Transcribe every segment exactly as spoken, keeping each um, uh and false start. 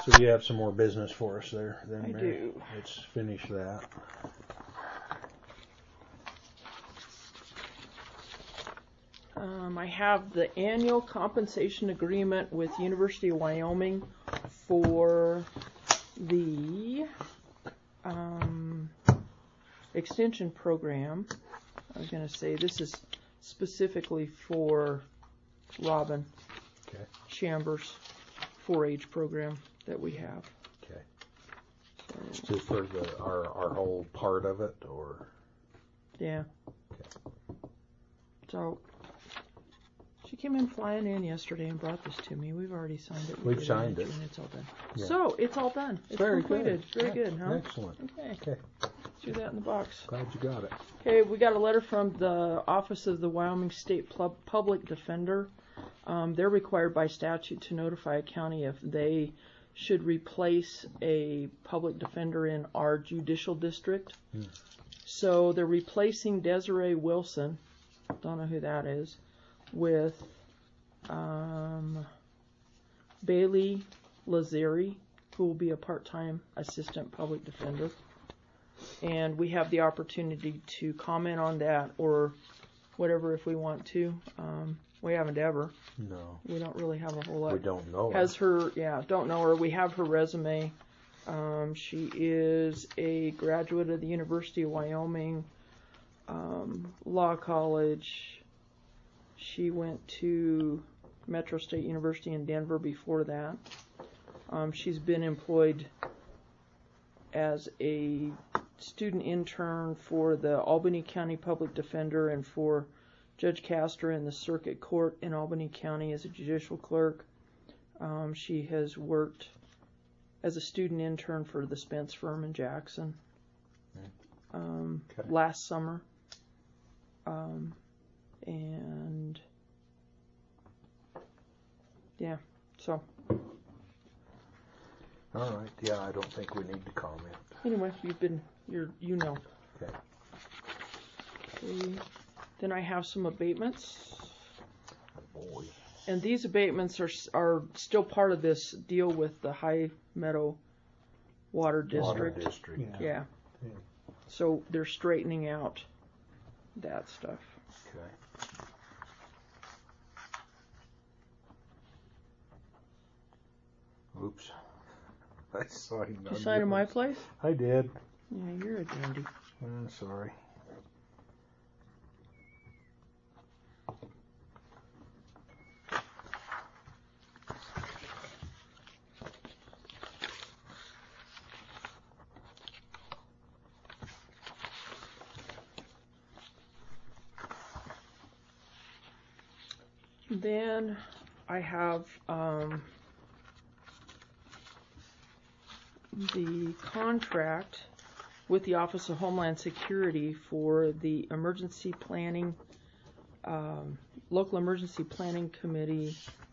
So you have some more business for us there, then, I Mary? do. Let's finish that. Um, I have the annual compensation agreement with University of Wyoming for the um, extension program. I was going to say this is specifically for Robin Okay. Chambers four H program that we have. Okay. So, So for the our our whole part of it, or yeah. okay. So she came in flying in yesterday and brought this to me. We've already signed it. We've did signed in it. June. It's all done. Yeah. So it's all done. It's Very completed. good. Very good, huh? Excellent. Okay. Okay. Let's do that in the box. Glad you got it. Okay, we got a letter from the Office of the Wyoming State Pub- Public Defender. Um, they're required by statute to notify a county if they should replace a public defender in our judicial district. Hmm. So they're replacing Desiree Wilson, don't know who that is, with um, Bailey Lazeri, who will be a part-time assistant public defender. And we have the opportunity to comment on that or whatever if we want to. Um, we haven't ever. No. We don't really have a whole lot. We don't know. Has her. her, yeah, don't know her. We have her resume. Um, she is a graduate of the University of Wyoming um, Law College. She went to Metro State University in Denver before that. Um, she's been employed as a student intern for the Albany County Public Defender and for Judge Castor in the Circuit Court in Albany County as a judicial clerk. Um, she has worked as a student intern for the Spence firm in Jackson um, Okay. last summer. Um, and yeah, so All right. Yeah, I don't think we need to comment. anyway, you've been, you're, you know. Okay. Okay. Then I have some abatements. Oh, boy. And these abatements are are still part of this deal with the High Meadow Water District. Water District. Yeah. Yeah. So they're straightening out that stuff. Okay. Oops. I signed. Did you sign in my place? I did. Yeah, you're a dandy. I'm sorry. Then I have um, the contract with the Office of Homeland Security for the Emergency Planning, um, Local Emergency Planning Committee.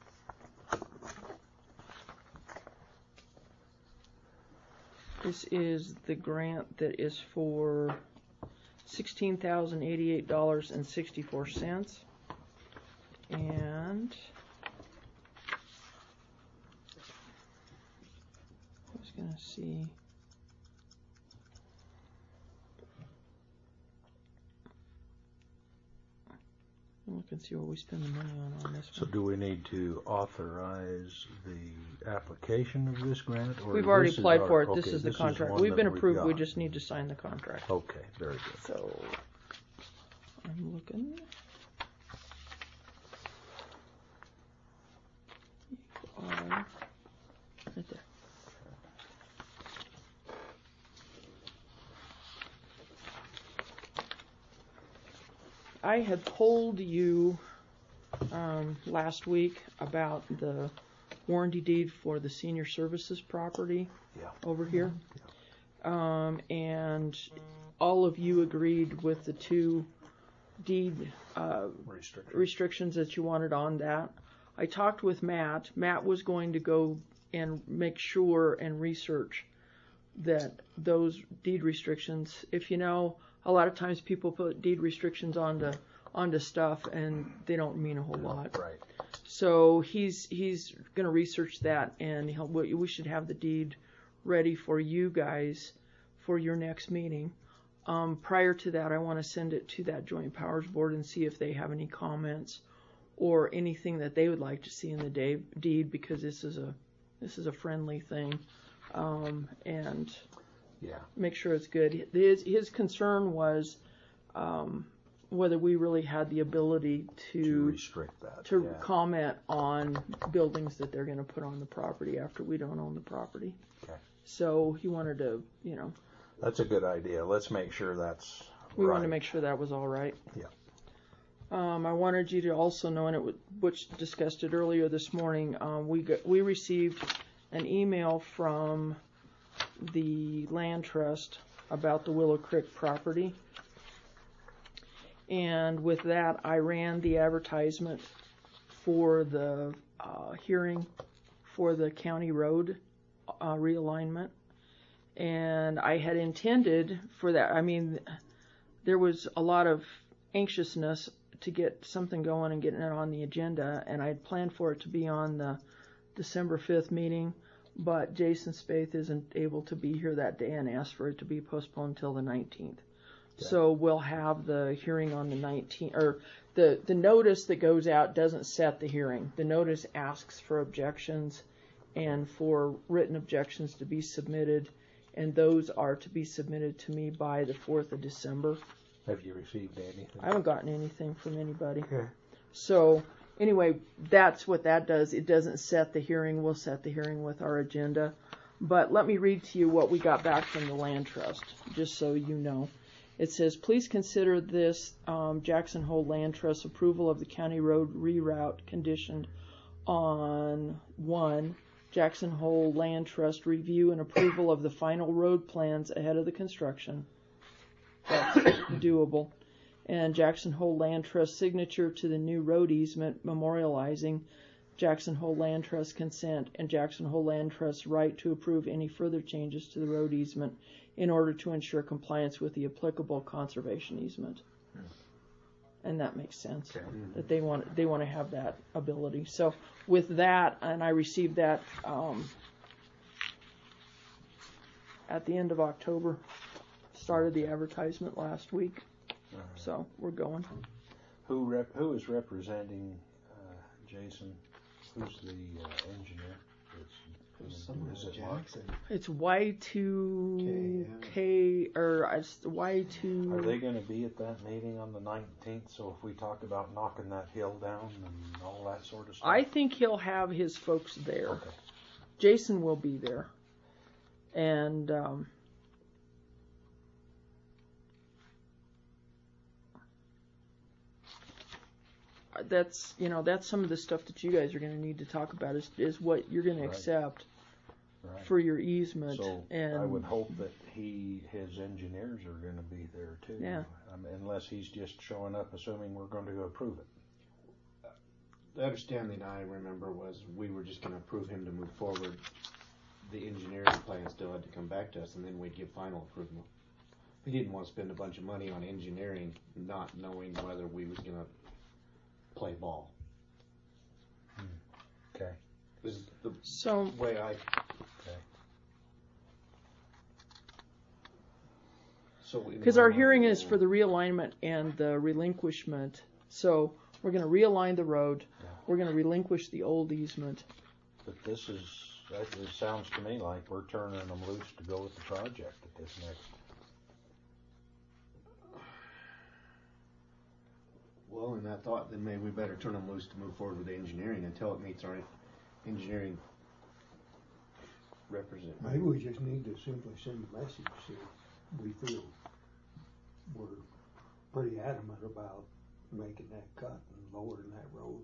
This is the grant that is for sixteen thousand eighty-eight dollars and sixty-four cents. And I was going to see. Look and see what we spend the money on on this So one. do we need to authorize the application of this grant? Or We've already this is applied our- for it. okay, This is the this contract. one We've that been approved. We got. just need to sign the contract. Okay, very good. So I'm looking. You are right there. I had told you um, last week about the warranty deed for the senior services property Yeah. over here. Um, and all of you agreed with the two deed uh, Restriction. restrictions that you wanted on that. I talked with Matt. Matt was going to go and make sure and research that those deed restrictions, if you know, a lot of times people put deed restrictions onto onto stuff, and they don't mean a whole lot. Right. So he's he's going to research that, and he'll, we we should have the deed ready for you guys for your next meeting. Um, prior to that, I want to send it to that Joint Powers Board and see if they have any comments or anything that they would like to see in the de- deed, because this is a this is a friendly thing, um, and Yeah. make sure it's good. His his concern was um, whether we really had the ability to To restrict that. to yeah. comment on buildings that they're going to put on the property after we don't own the property. Okay. So he wanted to, you know, That's a good idea. Let's make sure that's we right. wanted to make sure that was all right. Yeah. Um, I wanted you to also know, and it was, Butch discussed it earlier this morning. Um, we got, we received an email from the land trust about the Willow Creek property, and with that, I ran the advertisement for the uh, hearing for the county road uh, realignment, and I had intended for that. I mean, there was a lot of anxiousness to get something going and getting it on the agenda, and I had planned for it to be on the December fifth meeting, but Jason Spaeth isn't able to be here that day and asked for it to be postponed until the nineteenth. Okay. So we'll have the hearing on the nineteenth, or the, the notice that goes out doesn't set the hearing. The notice asks for objections and for written objections to be submitted, and those are to be submitted to me by the fourth of December. Have you received anything? I haven't gotten anything from anybody. Okay. So anyway, that's what that does. It doesn't set the hearing. We'll set the hearing with our agenda. But let me read to you what we got back from the Land Trust, just so you know. It says, please consider this um, Jackson Hole Land Trust approval of the county road reroute conditioned on one, Jackson Hole Land Trust review and approval of the final road plans ahead of the construction. That's doable. And Jackson Hole Land Trust signature to the new road easement memorializing Jackson Hole Land Trust consent and Jackson Hole Land Trust right to approve any further changes to the road easement in order to ensure compliance with the applicable conservation easement. And that makes sense. Okay. That they want they want to have that ability. So with that, and I received that um, at the end of October. Started the advertisement last week, All right. so we're going. Who rep, who is representing uh, Jason? Who's the uh, engineer? It's, is it Mark? Jackson. It's Y two K or it's Y two. Are they going to be at that meeting on the nineteenth? So if we talk about knocking that hill down and all that sort of stuff? I think he'll have his folks there. Okay. Jason will be there, and um, that's you know that's some of the stuff that you guys are going to need to talk about is is what you're going to Right. accept Right. for your easement. So and I would hope that he, his engineers are going to be there too. Yeah. Um, unless he's just showing up, assuming we're going to approve it. The understanding I remember was we were just going to approve him to move forward. The engineering plan still had to come back to us, and then we'd give final approval. He didn't want to spend a bunch of money on engineering, not knowing whether we was going to play ball. Okay. This is the so way I. Okay. So because our hearing is for the realignment and the relinquishment, so we're going to realign the road. Yeah. We're going to relinquish the old easement. But this is, that, it sounds to me like we're turning them loose to go with the project at this next. Well, and I thought then maybe we better turn them loose to move forward with the engineering until it meets our engineering represent. Maybe we just need to simply send a message that we feel we're pretty adamant about making that cut and lowering that road.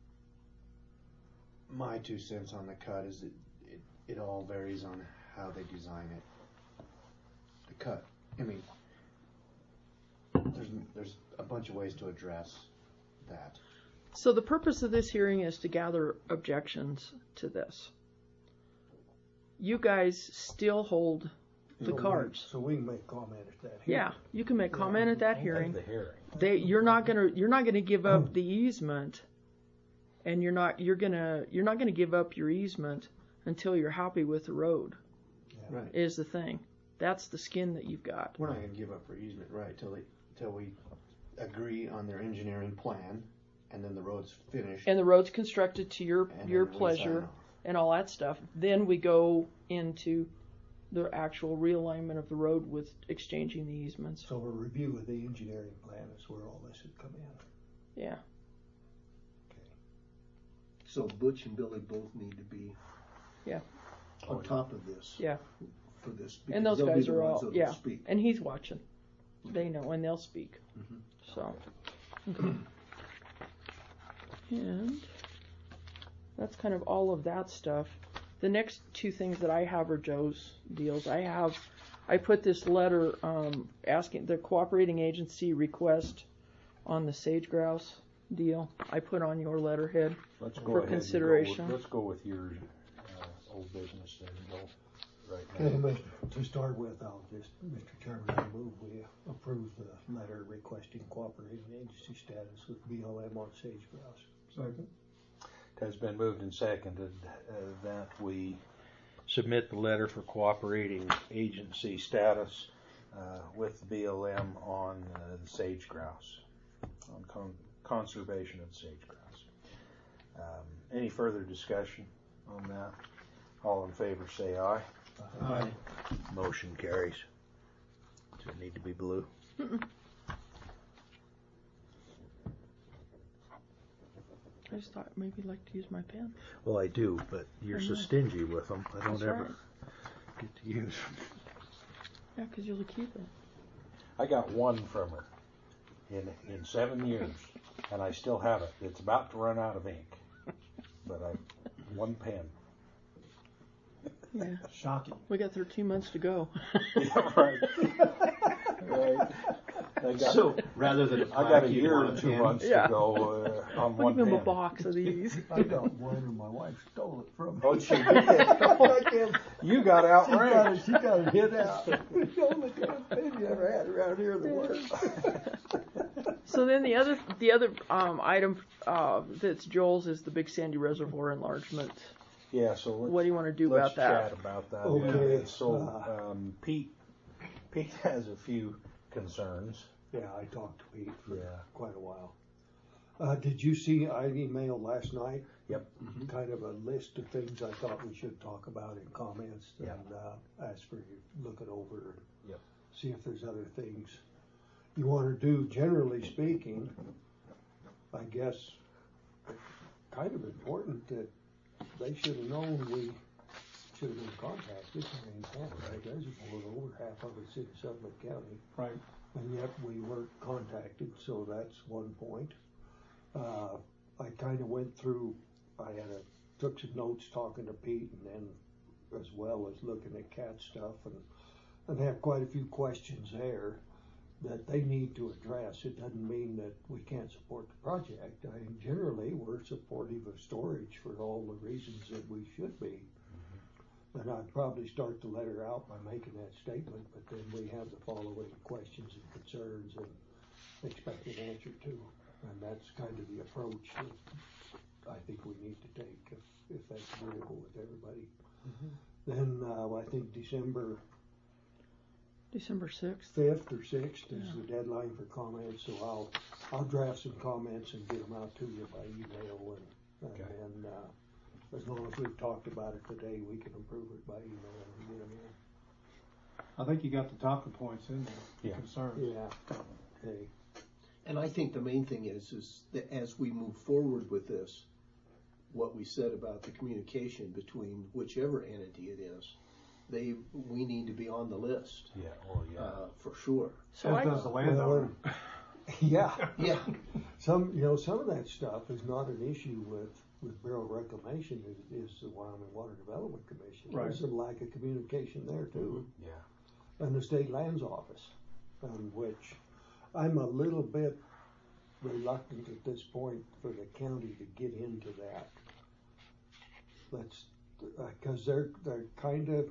My two cents on the cut is that it, it all varies on how they design it. The cut, I mean, there's there's a bunch of ways to address that. So the purpose of this hearing is to gather objections to this. You guys still hold the So we- cards. So we can make comment at that hearing. Yeah, you can make comment at that At hearing. the hearing. They, you're not gonna, you're not gonna give up the easement, and you're not, you're gonna, you're not gonna give up your easement until you're happy with the road. Yeah. Right. Is the thing. That's the skin that you've got. We're not going to give up for easement, right, till they, till we agree on their engineering plan, and then the road's finished. And the road's constructed to your and your then we pleasure sign off. and all that stuff. Then we go into the actual realignment of the road with exchanging the easements. So a review of the engineering plan is where all this would come in. Yeah. Okay. So Butch and Billy both need to be Yeah. on top of this. Yeah. For this. And because those they'll be guys the are ones all, that'll yeah. speak. And he's watching. They know, and they'll speak. Mhm. So. Okay. And that's kind of all of that stuff. The next two things that I have are Joe's deals. I have, I put this letter um, asking the cooperating agency request on the sage grouse deal. I put on your letterhead. Let's go For ahead and go with- consideration. Let's go with your uh, old business then, Bill, right Okay, now. but to start with, I'll just, Mister Chairman, I move we approve the letter requesting cooperating agency status with B L M on Sage Grouse. Second. It has been moved and seconded uh, that we submit the letter for cooperating agency status uh, with the B L M on uh, the sage grouse, on con- conservation of the sage grouse. Um, any further discussion on that? All in favor say aye. Aye. Motion carries. Does it need to be blue? I just thought maybe you'd like to use my pen. Well, I do, but you're so I know. stingy with them. I don't That's ever right. get to use them. Yeah, because you'll keep it. I got one from her in in seven years, and I still have it. It's about to run out of ink, but I one pen. Yeah. Shocking. We got thirteen months to go. Yeah, right. Right. I got, So Rather than a I got a plaque, you'd year want and a two pen. months Yeah. to go uh, on We'll one give him a pen. box of these. I got one and my wife stole it from me. Oh, she did. I can't- You got She got it, outranked. she got it hit out. The only damn pen you ever had around here in the world. So then the other the other um, item uh, that's Joel's is the Big Sandy Reservoir enlargement. Yeah. So let's, What do you want to do let's about that? chat about that. Okay, Yeah. So uh, um, Pete Pete has a few concerns. Yeah, I talked to Pete for Yeah. quite a while. Uh, did you see, I emailed last night? Yep. Kind of a list of things I thought we should talk about in comments Yeah. and, uh, ask for you to look it over and Yep. see if there's other things you want to do. Generally speaking, I guess it's kind of important that they should have known we should have been contacted. I mean, Paradise Reservoir, over half of it's in Sublette County. Right. And yet we weren't contacted, so that's one point. Uh, I kind of went through, I had a, took some notes talking to Pete and then as well as looking at cat stuff and, and have quite a few questions there that they need to address. It doesn't mean that we can't support the project. I mean, generally we're supportive of storage for all the reasons that we should be. And I'd probably start the letter out by making that statement, but then we have the following questions and concerns and expect an answer to. And that's kind of the approach that I think we need to take if, if that's agreeable with everybody. Then, uh, I think December December sixth. fifth or sixth is Yeah. the deadline for comments, so I'll, I'll draft some comments and get them out to you by email and, and Okay. then, uh, as long as we've talked about it today, we can approve it by email and get them in. I think you got the talking points in there, the Yeah. concerns. Yeah, okay. And I think the main thing is, is that as we move forward with this, what we said about the communication between whichever entity it is, they, we need to be on the list, Yeah. Well, yeah. uh, for sure. So I, As does the landowner. Well, Yeah, Yeah. some, you know, some of that stuff is not an issue with, with Bureau of Reclamation, is, is the Wyoming Water Development Commission. Right. There's a lack of communication there too. Yeah. And the state lands office, on which I'm a little bit reluctant at this point for the county to get into that. Let's, because they're, they're kind of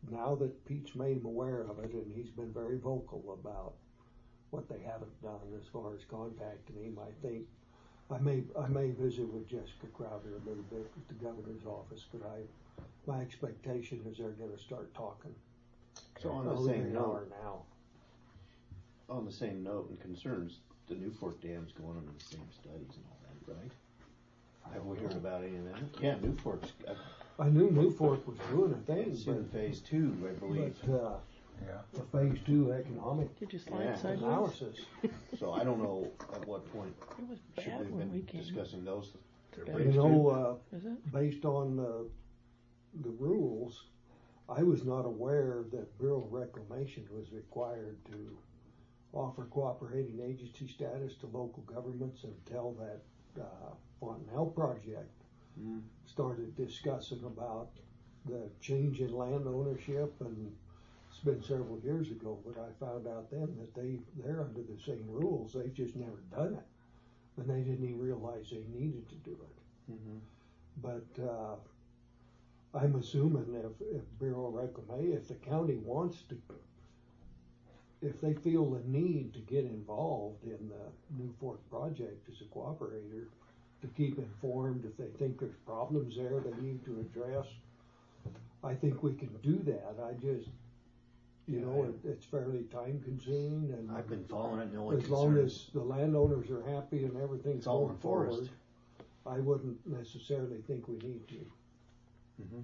now that Pete's made him aware of it, and he's been very vocal about what they haven't done as far as contacting him, I think I may I may visit with Jessica Crowder a little bit at the governor's office, but I my expectation is they're going to start talking. So on the Or same they note, are now. on the same note and concerns, the New Fork Dam's going under the same studies and all that, right? Have we heard about any of that? Yeah, New Fork's, I I knew New Fork was doing a thing, it's in but, phase two, I believe. but uh, Yeah. the phase two economic Did you slide Yeah. sideways? analysis. So I don't know at what point It was should we bad have when we been came. discussing those. You know, uh, Is it? based on the, the rules, I was not aware that Bureau of Reclamation was required to offer cooperating agency status to local governments until that uh, Fontanelle project Mm. started discussing about the change in land ownership, and it's been several years ago, but I found out then that they, they're under the same rules, they've just never done it. And they didn't even realize they needed to do it. Mm-hmm. But uh, I'm assuming if, if Bureau of Reclamation, if the county wants to, if they feel the need to get involved in the New Fork project as a cooperator, to keep informed if they think there's problems there they need to address, I think we can do that. I just, you know, it, it's fairly time consuming, and I've been following it, and the only as long concern as is the landowners are happy and everything's it's all going in forest. forward, I wouldn't necessarily think we need to. Mm-hmm.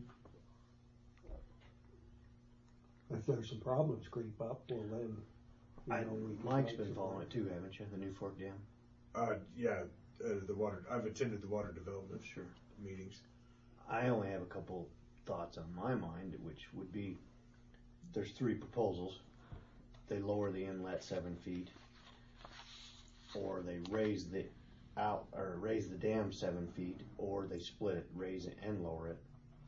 If there's some problems creep up, well then, you I, know, we can Mike's make been some- following it too, haven't you? The New Fork Dam. Uh, yeah, uh, the water. I've attended the water development Sure. meetings. I only have a couple thoughts on my mind, which would be there's three proposals. They lower the inlet seven feet, or they raise the out or raise the dam seven feet, or they split it, raise it and lower it.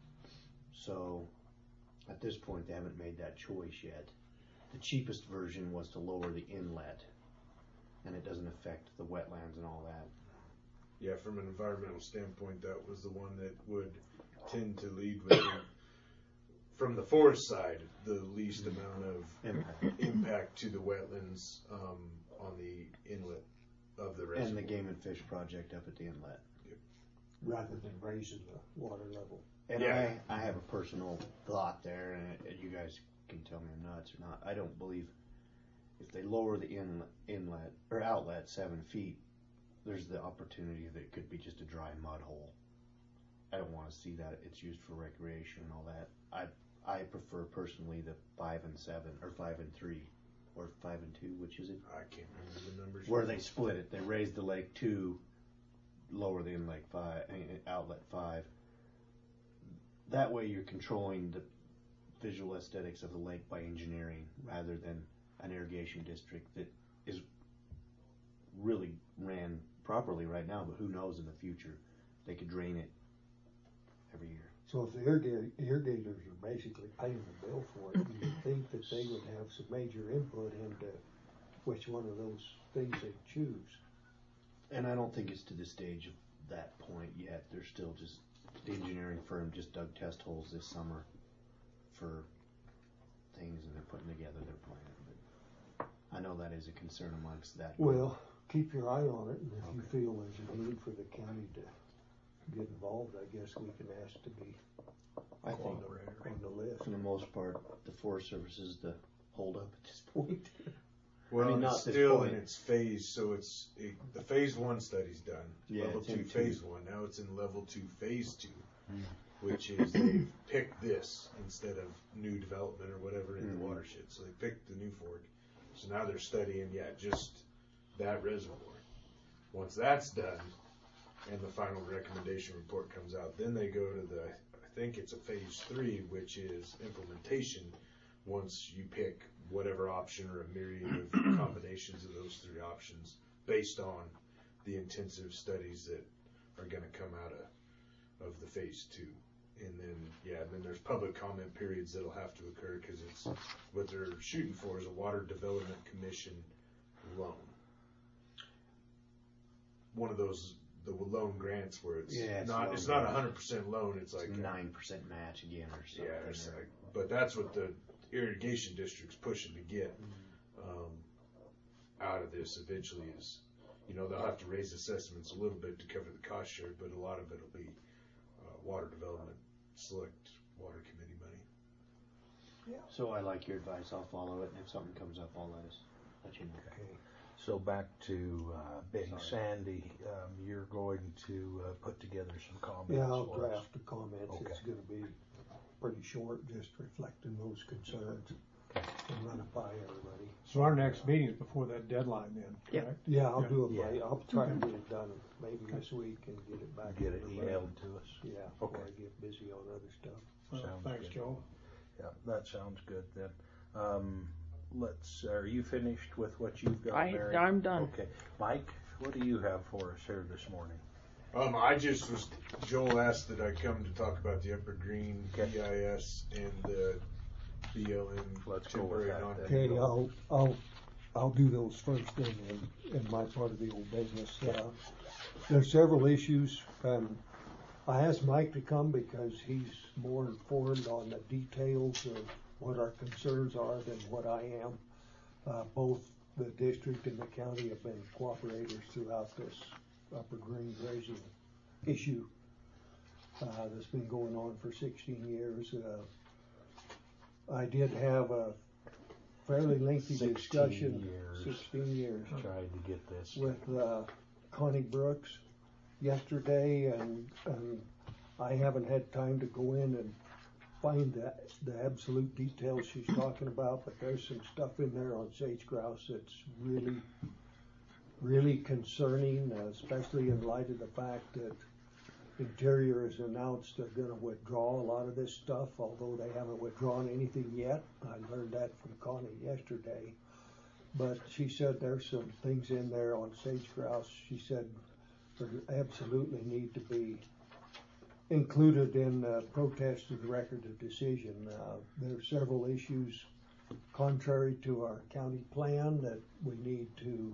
So at this point, they haven't made that choice yet. The cheapest version was to lower the inlet, and it doesn't affect the wetlands and all that. Yeah, from an environmental standpoint, that was the one that would tend to lead with, the, from the forest side, the least amount of Impact. impact to the wetlands um, on the inlet of the reservoir. And the Game and Fish project up at the inlet. rather than raising the water level. And Yeah. I, I have a personal thought there, and it, you guys can tell me I'm nuts or not. I don't believe if they lower the inlet, inlet or outlet seven feet, there's the opportunity that it could be just a dry mud hole. I don't want to see that. It's used for recreation and all that. I I prefer personally the five and seven or five and three or five and two, which is it? I can't remember the numbers. Where they split it. They raise the lake two, lower the inlet five, uh, outlet five. That way you're controlling the visual aesthetics of the lake by engineering rather than an irrigation district that is really ran properly right now, but who knows in the future. They could drain it every year. So if the irrig- irrigators are basically paying the bill for it, you'd think that they would have some major input into which one of those things they choose. And I don't think it's to the stage of that point yet. They're still just, the engineering firm just dug test holes this summer for things, and they're putting together their plan. But I know that is a concern amongst that. Well, keep your eye on it, and if you Okay. feel there's a need for the county to get involved, I guess we can ask to be I think on the list. for the most part, the Forest Service is the holdup at this point. Well, I mean, and not it's this still point. in its phase, so it's it, the phase one study's done. Yeah, level it's two, in two. phase one. Now it's in level two, phase two, which is they've picked this instead of new development or whatever in Mhm. the watershed. So they picked the New Fork. So now they're studying, yeah, just that reservoir. Once that's done, and the final recommendation report comes out, then they go to the, I think it's a phase three, which is implementation. Once you pick whatever option or a myriad of combinations of those three options based on the intensive studies that are going to come out of, of the phase two. And then, yeah, and then there's public comment periods that'll have to occur because it's what they're shooting for is a Water Development Commission loan. One of those the loan grants where it's Yeah, it's not loan it's not a grants. hundred percent loan. It's like It's a- nine percent match again or something. yeah, it's like, but that's what the irrigation district's pushing to get um, out of this eventually. Is you know they'll have to raise assessments a little bit to cover the cost share, but a lot of it'll be uh, water development select water committee money. So I like your advice. I'll follow it, and if something comes up, I'll let us let you know. Okay. So back to uh, Big Sorry. Sandy, um, you're going to uh, put together some comments. Yeah, I'll for us. draft the comments. Okay. It's gonna be pretty short, just reflecting those concerns and run it by everybody. So our next meeting is before that deadline then, Yep. correct? Yeah, I'll Yeah. do it Yeah. by, I'll try and get it done maybe this week and get it back. Get to it everybody. emailed to us. Yeah, before Okay. I get busy on other stuff. Well, Sounds Thanks, good. Joe. Yeah, that sounds good then. Um, let's. Are you finished with what you've got, I- Mary? I'm done. Okay, Mike, what do you have for us here this morning? Um, I just was Joel asked that I come to talk about the Upper Green Okay. B I S and the B L M Let's go with temporary that non then. Okay, I'll, I'll, I'll do those first then in, in my part of the old business. Uh, There's several issues. Um, I asked Mike to come because he's more informed on the details of what our concerns are than what I am. Uh, both the district and the county have been cooperators throughout this Upper Green grazing issue. Uh, that's been going on for sixteen years. Uh, I did have a fairly lengthy Sixteen discussion, years. sixteen years, Tried to get this. with uh, Connie Brooks yesterday, and, and I haven't had time to go in and find the, the absolute details she's talking about, but there's some stuff in there on sage grouse that's really, really concerning, uh, especially in light of the fact that Interior has announced they're going to withdraw a lot of this stuff, although they haven't withdrawn anything yet. I learned that from Connie yesterday. But she said there's some things in there on sage grouse. She said there absolutely need to be included in uh, protest to the record of decision. Uh, there are several issues contrary to our county plan that we need to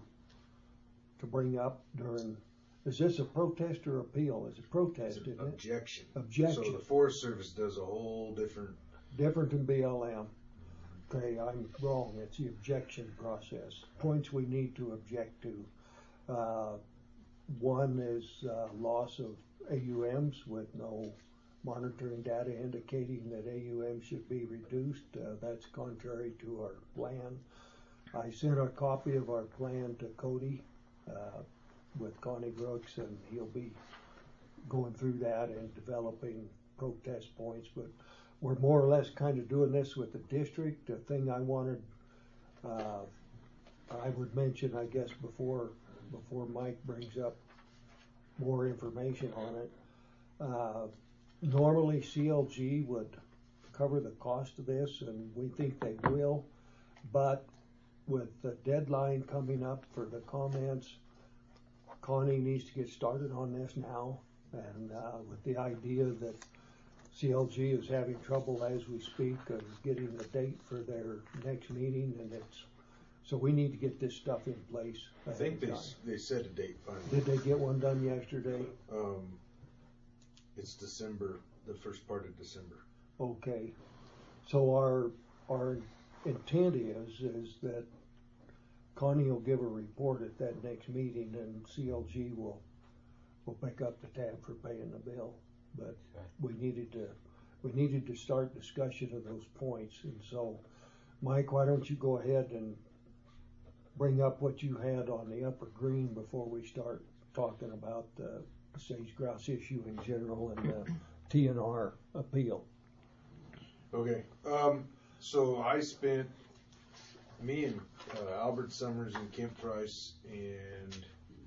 to bring up during. Is this a protest or appeal? It's a protest, It's an isn't it? objection. Objection. So the Forest Service does a whole different. Different than B L M. Okay, I'm wrong. It's the objection process. Points we need to object to. Uh, one is uh, loss of A U Ms with no monitoring data indicating that A U M should be reduced. Uh, that's contrary to our plan. I sent a copy of our plan to Cody uh, with Connie Brooks, and he'll be going through that and developing protest points. But we're more or less kind of doing this with the district. The thing I wanted, uh, I would mention, I guess, before before Mike brings up more information on it. Uh, normally, C L G would cover the cost of this, and we think they will. But with the deadline coming up for the comments, Connie needs to get started on this now, and uh, with the idea that C L G is having trouble as we speak of getting the date for their next meeting, and it's so we need to get this stuff in place. I think they s- they set a date finally. Did they get one done yesterday? Um, it's December, the first part of December. Okay. So our our intent is is that Connie will give a report at that next meeting, and C L G will will pick up the tab for paying the bill. But Okay. we needed to we needed to start discussion of those points, and so Mike, why don't you go ahead and bring up what you had on the Upper Green before we start talking about the sage grouse issue in general and the T N R appeal. Okay. Um, so I spent me and uh, Albert Summers and Kent Price and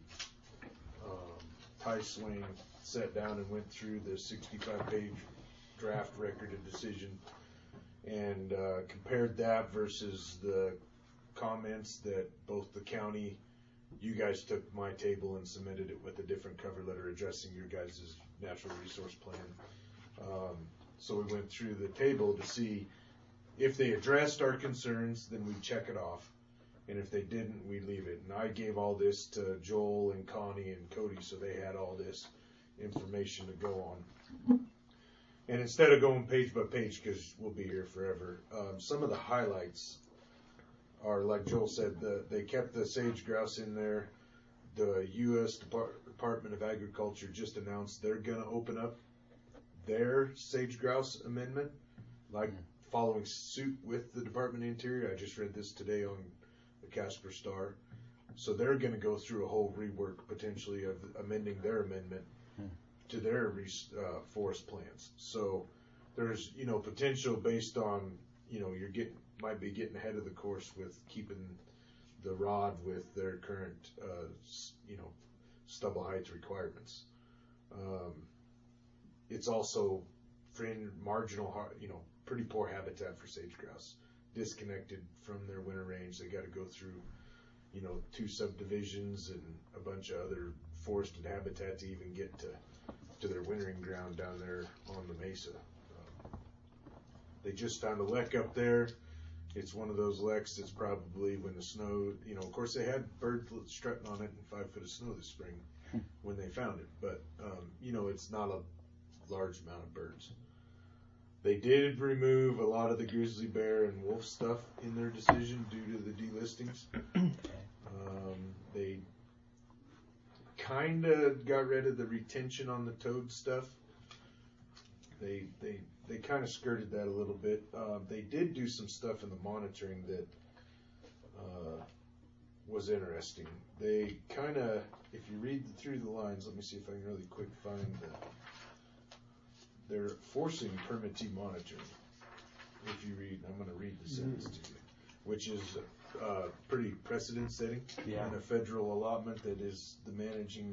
um, Ty Swain sat down and went through the sixty-five page draft record of decision and uh, compared that versus the comments that both the county, you guys took my table and submitted it with a different cover letter addressing your guys' natural resource plan. Um, so we went through the table to see if they addressed our concerns, then we check it off. and if they didn't, we leave it. And I gave all this to Joel and Connie and Cody, so they had all this information to go on. And instead of going page by page, because we'll be here forever, um, some of the highlights are, like Joel said, the, they kept the sage grouse in there. The U S Depart- Department of Agriculture just announced they're going to open up their sage grouse amendment, like following suit with the Department of Interior. I just read this today on the Casper Star. So they're going to go through a whole rework potentially of amending their amendment to their uh, forest plans. So there's, you know, potential based on, you know, you're getting, might be getting ahead of the course with keeping the rod with their current, uh, you know, stubble height requirements. Um, it's also fringe, marginal, you know, pretty poor habitat for sage grouse, disconnected from their winter range. They got to go through, you know, two subdivisions and a bunch of other forested habitat to even get to to their wintering ground down there on the mesa. Um, they just found a lek up there. It's one of those leks that's probably when the snow, you know, of course they had birds strutting on it in five foot of snow this spring when they found it, but, um, you know, it's not a large amount of birds. They did remove a lot of the grizzly bear and wolf stuff in their decision due to the delistings. Um, they kind of got rid of the retention on the toad stuff. They they they kind of skirted that a little bit. Uh, they did do some stuff in the monitoring that uh, was interesting. They kind of, if you read through the lines, let me see if I can really quick find the. They're forcing permittee monitoring. If you read, I'm going to read the sentence to you, which is uh, pretty precedent setting Yeah. in a federal allotment that is the managing.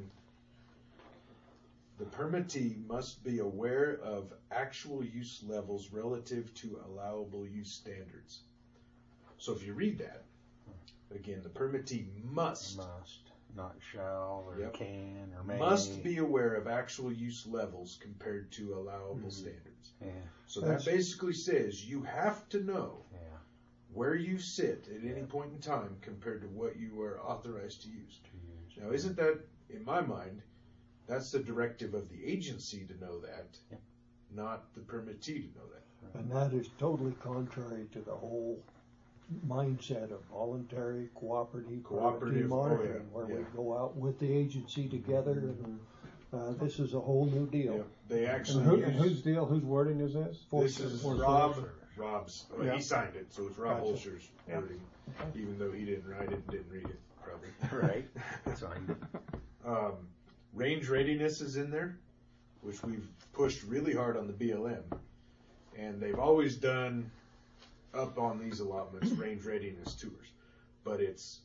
The permittee must be aware of actual use levels relative to allowable use standards. So if you read that, again, the permittee must Must, not shall, or Yep. can, or may. must be aware of actual use levels compared to allowable Mhm. standards. Yeah, So That's- that basically says you have to know yeah. where you sit at any Yeah. point in time compared to what you are authorized to use. Two years. Now, isn't that, in my mind, that's the directive of the agency to know that, Yep. not the permittee to know that. And that is totally contrary to the whole mindset of voluntary, cooperative, Cooperative, cooperative oh, monitoring, yeah, where we yeah. go out with the agency together, and uh, this is a whole new deal. Yeah, they And, actually who, use, and whose deal, whose wording is this? this is Forest Rob, Service. Rob's, well, Yeah. he signed it, so it's Rob Gotcha. Holscher's Yeah. wording, even though he didn't write it and didn't read it, probably. Right. That's fine. Um, range readiness is in there, which we've pushed really hard on the B L M, and they've always done up on these allotments range readiness tours, but it's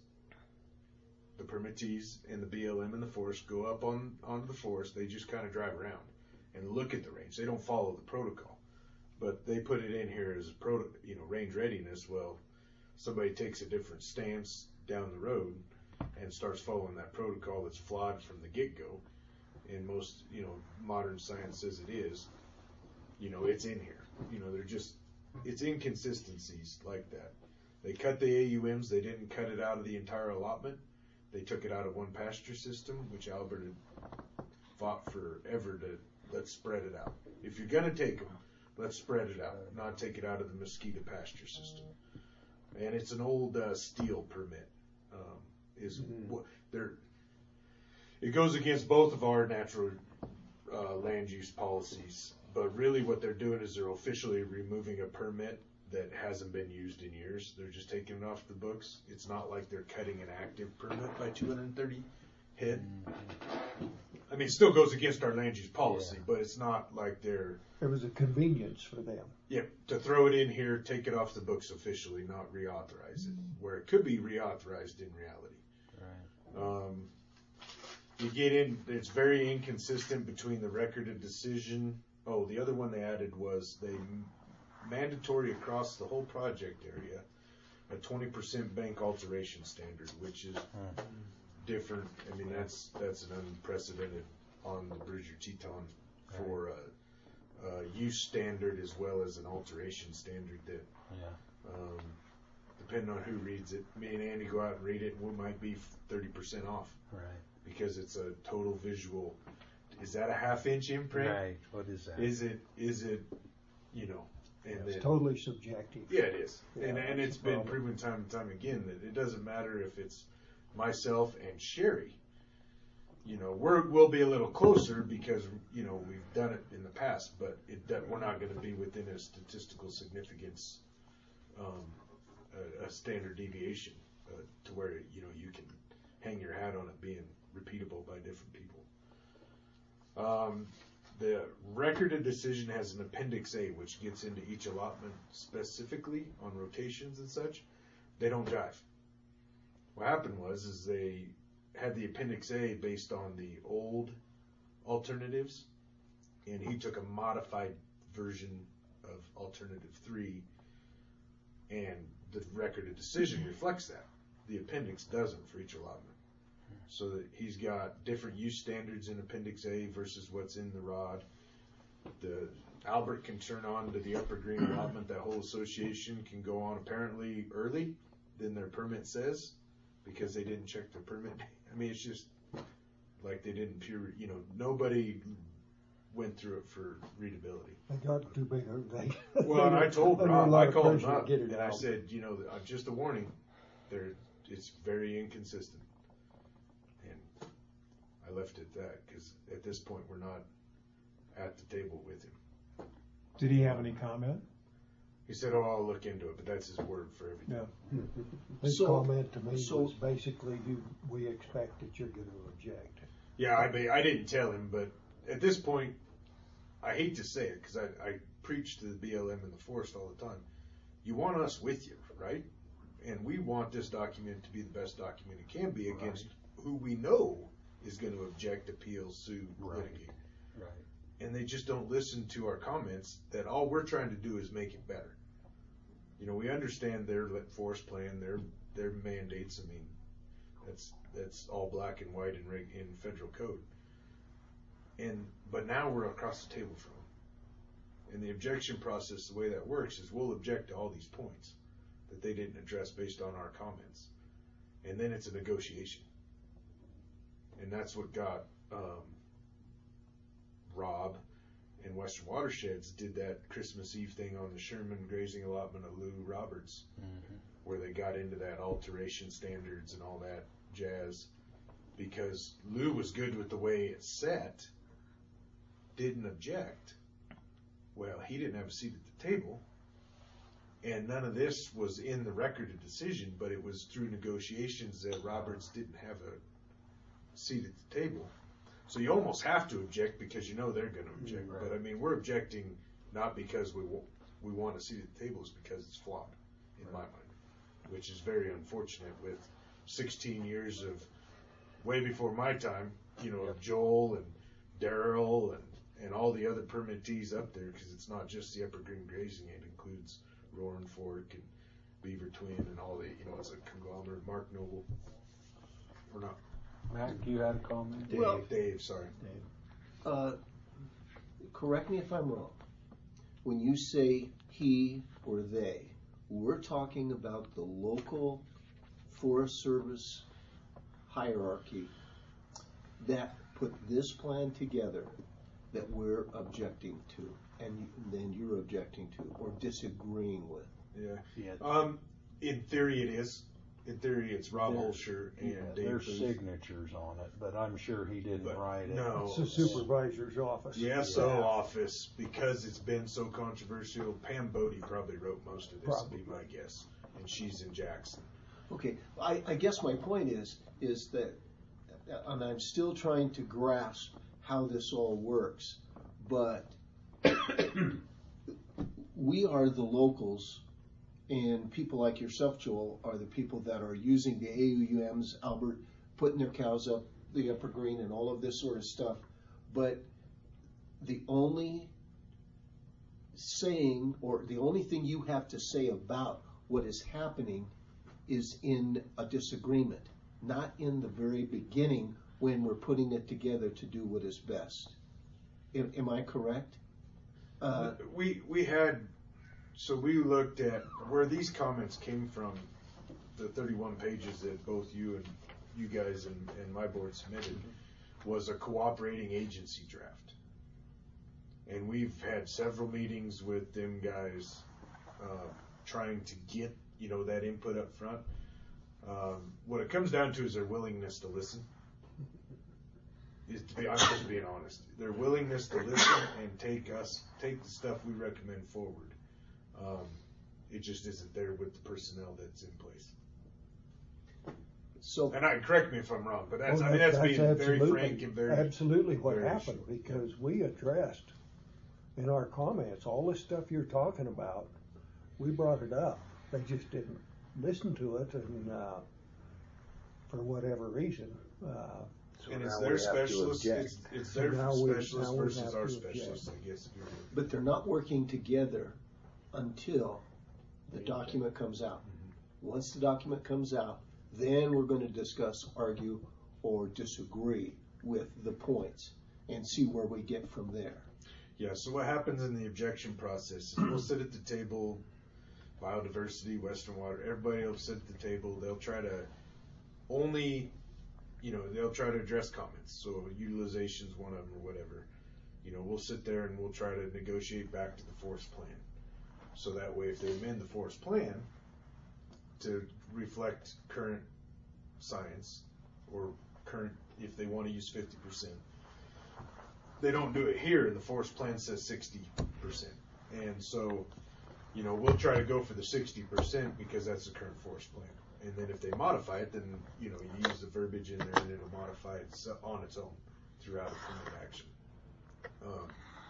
the permittees and the B L M and the forest go up on on the forest. They just kind of drive around and look at the range. They don't follow the protocol, but they put it in here as proto, you know, range readiness. Well, somebody takes a different stance down the road and starts following that protocol that's flawed from the get-go, and most, you know, modern science says it is, you know, it's in here. You know, they're just, it's inconsistencies like that. They cut the A U Ms, they didn't cut it out of the entire allotment. They took it out of one pasture system, which Albert had fought forever to, let's spread it out. If you're going to take them, let's spread it out, not take it out of the mosquito pasture system. And it's an old uh, steel permit. Um, is what they're. It goes against both of our natural uh, land use policies, but really what they're doing is they're officially removing a permit that hasn't been used in years. They're just taking it off the books. It's not like they're cutting an active permit by two hundred thirty head. I mean, it still goes against our land use policy, Yeah. but it's not like they're. It was a convenience for them. Yep, to throw it in here, take it off the books officially, not reauthorize it, where it could be reauthorized in reality. Right. Um, you get in, it's very inconsistent between the record of decision. Oh, the other one they added was they m- mandatory across the whole project area a twenty percent bank alteration standard, which is different. I mean, that's that's an unprecedented on the Bridger Teton for a, a use standard as well as an alteration standard that Yeah. um, depending on who reads it. Me and Andy go out and read it, and we might be thirty percent off Right. because it's a total visual. Is that a half inch imprint? Right. What is that? Is it? Is it? You know, and It's then, totally subjective. yeah, it is, Yeah, and and that's it's the been problem. proven time and time again that it doesn't matter if it's myself and Sherry. You know, we're we'll be a little closer because you know we've done it in the past, but it that we're not going to be within a statistical significance, um, a, a standard deviation uh, to where you know you can hang your hat on it being repeatable by different people. Um, the record of decision has an appendix A, which gets into each allotment specifically on rotations and such. They don't jive. What happened was, is they had the appendix A based on the old alternatives, and he took a modified version of alternative three, and the record of decision reflects that. The appendix doesn't for each allotment. So that he's got different use standards in Appendix A versus what's in the rod. The Albert can turn on to the upper green allotment. That whole association can go on apparently early than their permit says because they didn't check their permit. I mean, it's just like they didn't pure, you know, nobody went through it for readability. They got too big, a- they. Well, and I told under a Rob, lot I of called him pressure to up, get it and I out. said, you know, uh, just a warning, there, it's very inconsistent. And I left it at that, because at this point, we're not at the table with him. Did he have any comment? He said, oh, I'll look into it, but that's his word for everything. Yeah. His So- comment to me so- was basically, do we expect that you're gonna object? Yeah, I mean, I didn't tell him, but at this point, I hate to say it, because I, I preach to the B L M in the forest all the time. You want us with you, right? And we want this document to be the best document it can be against who we know is going to object, appeal, sue, Right. litigate. Right. And they just don't listen to our comments that all we're trying to do is make it better. You know, we understand their let forest plan, their their mandates. I mean, that's that's all black and white in reg, in federal code. And but now we're across the table from them. And the objection process, the way that works, is we'll object to all these points that they didn't address based on our comments, and then it's a negotiation. And that's what got um, Rob and Western Watersheds did that Christmas Eve thing on the Sherman grazing allotment of Lou Roberts, Mm-hmm. where they got into that alteration standards and all that jazz, because Lou was good with the way it's set, didn't object. Well, he didn't have a seat at the table, and none of this was in the record of decision, but it was through negotiations that Roberts didn't have a seat at the table. So you almost have to object because you know they're going to object. Right. But I mean, we're objecting not because we w- we want a seat at the table, it's because it's flawed, in my mind, which is very unfortunate with sixteen years of way before my time, you know, of Joel and Daryl and, and all the other permittees up there, because it's not just the Upper Green Grazing, it includes Roaring Fork and Beaver Twin and all the, you know, it's a conglomerate. Mark Noble, or not, Mac, you had a comment? Dave, Well- Dave, sorry. Uh, correct me if I'm wrong. When you say he or they, we're talking about the local Forest Service hierarchy that put this plan together that we're objecting to, and then you're objecting to or disagreeing with. Yeah. Yeah. Um, in theory, it is. In theory, it's Rob There- Holscher and Yeah, Dave there's Booth. signatures on it, but I'm sure he didn't But write it. no. It's the supervisor's office. The S O Yeah. office, because it's been so controversial, Pam Bodie probably wrote most of this, would be my guess. And she's in Jackson. Okay, I, I guess my point is, is that, and I'm still trying to grasp how this all works, but we are the locals, and people like yourself, Joel, are the people that are using the A U Ms, Albert, putting their cows up the upper green and all of this sort of stuff. But the only saying, or the only thing you have to say about what is happening is in a disagreement, not in the very beginning when we're putting it together to do what is best. Am, am I correct? Uh, we we had so we looked at where these comments came from, the thirty-one pages that both you and you guys and, and my board submitted was a cooperating agency draft. And we've had several meetings with them guys, uh, trying to get, you know, that input up front. Um, what it comes down to is their willingness to listen. Is to be, I'm just being honest. Their willingness to listen and take us, take the stuff we recommend forward. Um, it just isn't there with the personnel that's in place. So, And I correct me if I'm wrong, but that's, Oh, I mean, that's, being very absolutely- frank and very. Absolutely what very happened, sure. because we addressed in our comments, all this stuff you're talking about, we brought it up. They just didn't listen to it, and, uh, for whatever reason, uh, So And it's now their we have to specialist, object. it's, it's their Now we- specialist now we versus have our to specialist, I guess. if you're- but they're not working together until the document comes out. Once the document comes out, then we're going to discuss, argue, or disagree with the points and see where we get from there. Yeah, so what happens in the objection process is we'll sit at the table, biodiversity, Western Water, everybody will sit at the table, they'll try to only, you know, they'll try to address comments, so utilization's one of them or whatever. You know, we'll sit there and we'll try to negotiate back to the forest plan. So that way if they amend the forest plan to reflect current science or current, if they want to use fifty percent, they don't do it here and the forest plan says sixty percent. And so, you know, we'll try to go for the sixty percent because that's the current forest plan. And then if they modify it, then, you know, you use the verbiage in there and it'll modify it on its own throughout a permit action. Um,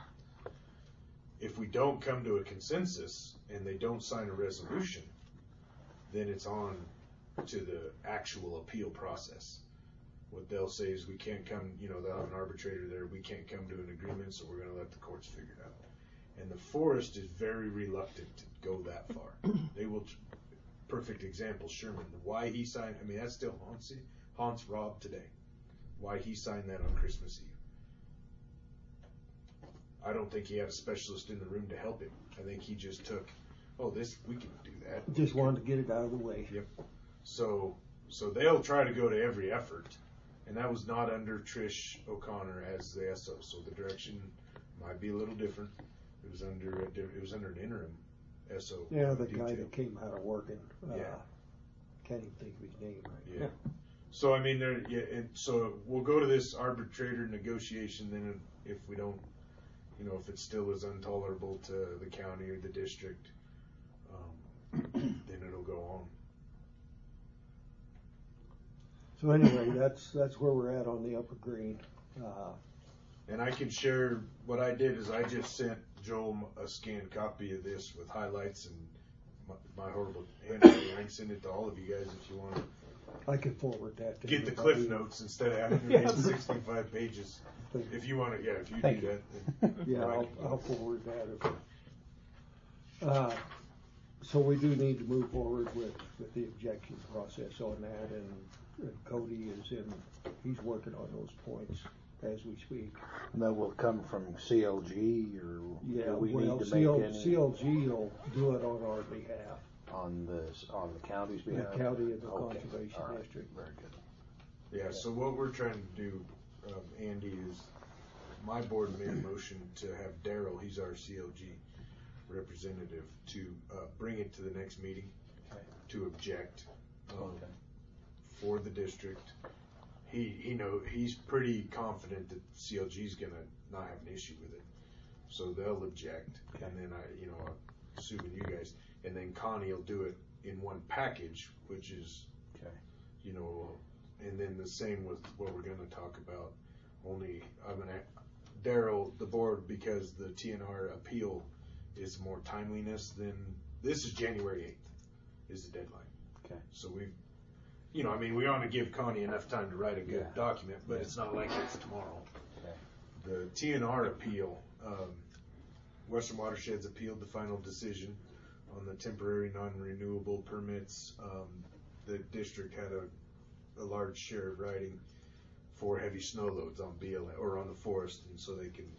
if we don't come to a consensus and they don't sign a resolution, then it's on to the actual appeal process. What they'll say is we can't come, you know, they'll have an arbitrator there, we can't come to an agreement, so we're going to let the courts figure it out. And the forest is very reluctant to go that far. They will, perfect example, Sherman, why he signed, I mean, that still haunts, haunts Rob today. Why he signed that on Christmas Eve. I don't think he had a specialist in the room to help him. I think he just took, oh, this, we can do that. just wanted to get it out of the way. Yep. So, so they'll try to go to every effort, and that was not under Trish O'Connor as the S O. So the direction might be a little different. It was under a, it was under an interim S O. Yeah, the detail. guy that came out of working, uh, Yeah. can't even think of his name right Yeah. So I mean, there. Yeah. And so we'll go to this arbitrator negotiation. Then, if we don't, you know, if it still is intolerable to the county or the district, um, then it'll go on. So anyway, that's, that's where we're at on the Upper Green. Uh, And I can share what I did is I just sent Joel a scanned copy of this with highlights and my, my horrible handwriting. I can send it to all of you guys if you want to I could forward that to get the everybody. cliff notes instead of having to Yeah. read sixty-five pages. If you want to, yeah, if you Thank do you. that. Then Yeah, I I'll, can- I'll forward that. If, uh, so we do need to move forward with, with the objection process on that, and, and Cody is in, he's working on those points as we speak. And that will come from C L G, or Yeah, do we well, need to C L, make any C L G will do it on our behalf, on the on the county's the behalf? county and the Okay, conservation all right, district. Very good. Yeah, so what we're trying to do, um, Andy, is my board made a motion to have Daryl, he's our C L G representative, to uh, bring it to the next meeting Okay. to object um, Okay. for the district. He he know he's pretty confident that C L G is gonna not have an issue with it, so they'll object, Okay. and then I you know assuming you guys, and then Connie will do it in one package, which is Okay. you know. And then the same with what we're going to talk about. Only I'm gonna Daryl, the board, because the T N R appeal is more timeliness than this is January eighth is the deadline. Okay. So we, you know, I mean, we want to give Connie enough time to write a good Yeah. document, but Yeah. it's not like it's tomorrow. Okay. The T N R appeal, um, Western Watersheds appealed the final decision on the temporary non-renewable permits. Um, the district had a a large share of writing for heavy snow loads on B L M or on the forest, and so they can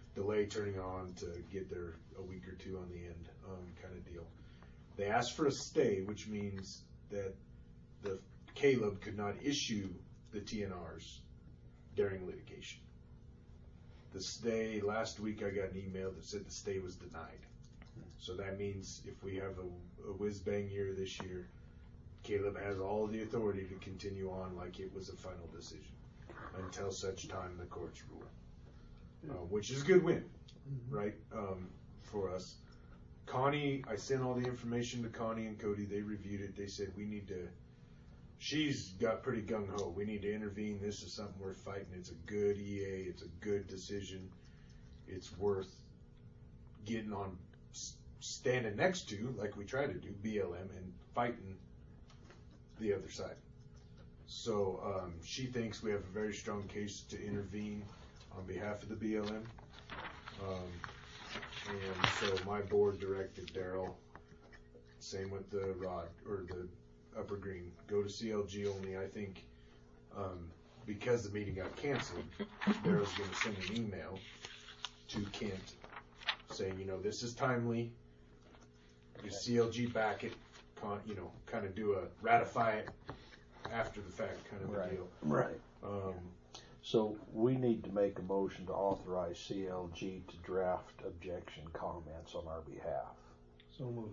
delay turning on to get there a week or two on the end, um, kind of deal. They asked for a stay, which means that the Caleb could not issue the T N Rs during litigation. The stay, last week I got an email that said the stay was denied. So that means if we have a, a whiz-bang year this year, Caleb has all the authority to continue on like it was a final decision until such time the courts rule, uh, which is a good win, right, um, for us. Connie, I sent all the information to Connie and Cody. They reviewed it. They said we need to, she's got pretty gung-ho. We need to intervene. This is something worth fighting. It's a good E A. It's a good decision. It's worth getting on, standing next to, like we try to do, B L M, and fighting the other side. So um, she thinks we have a very strong case to intervene on behalf of the B L M. Um, and so my board directed Daryl, same with the Rod, or the Upper Green, go to C L G only. I think um, because the meeting got canceled, Daryl's going to send an email to Kent saying, you know, this is timely. The C L G back it, con, you know, kind of do a ratify it after the fact kind of a Right. deal. Right. Um, So we need to make a motion to authorize C L G to draft objection comments on our behalf. So move.